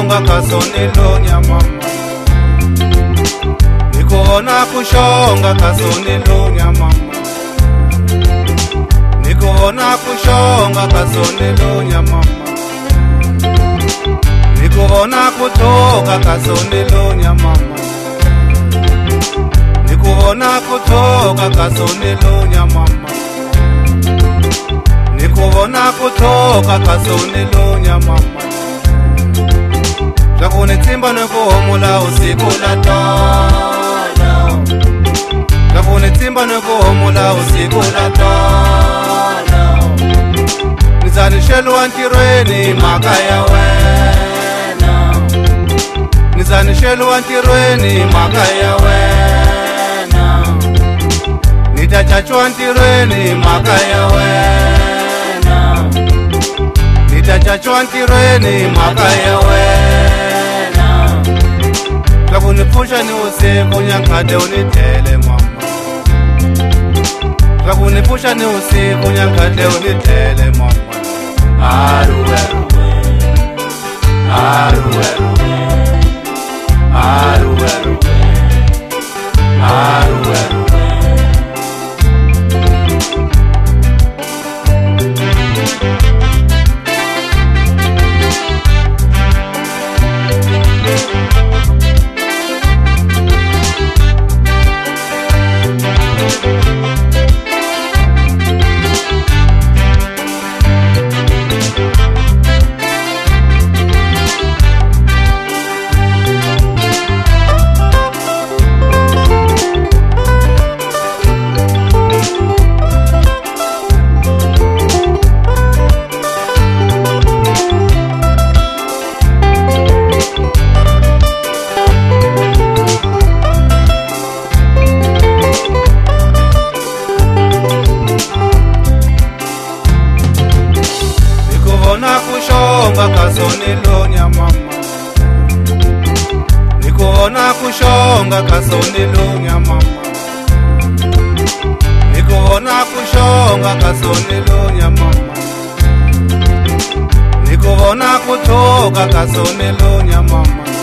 kushonga kasonelo mama, nikuona kushonga kasonelo mama, nikuona kushonga kasonelo mama, nikuona kutoka kasonelo mama, nikuona kutoka kasonelo mama, nikuona kutoka kasonelo mama, Takunitsimba nekuhomula usiku latolo, Takunitsimba nekuhomula usiku latolo, Nizanishelwa ntirweni maka ya wena, Nizanishelwa ntirweni maka ya wena, Nitachachwa ntirweni maka ya wena, Nitachachwa ntirweni maka ya wena, Takunipusha ni usiku nyankade unitele mama, Takunipusha ni usiku nyankade unitele mama, Aruwe ruwe, Aruwe ruwe, Aruwe ruwe, Aruwe ruwe. Kushonga kasonelo mama, nikuona kushonga kasonelo mama, nikuona kushonga kasonelo mama, nikuona kutoka kasonelo mama,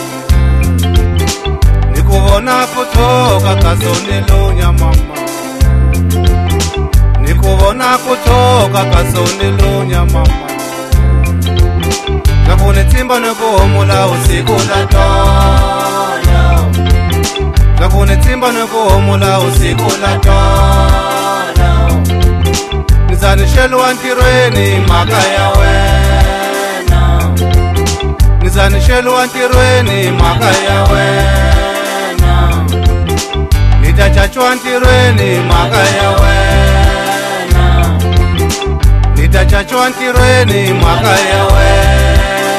nikuona kutoka kasonelo mama, nikuona kutoka kasonelo mama, Takunitsimba nekuhomula usiku latolo, Takunitsimba nekuhomula usiku latolo, Nizanishelwa ntirweni maka ya wena, Nizanishelwa ntirweni maka ya wena, Nitachachwa ntirweni maka ya wena, Nitachachwa ntirweni maka ya wena,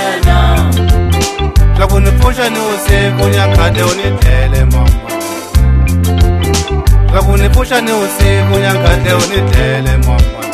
Takunipusha ni usiku nyankade unitele mama, Takunipusha ni usiku nyankade unitele mama.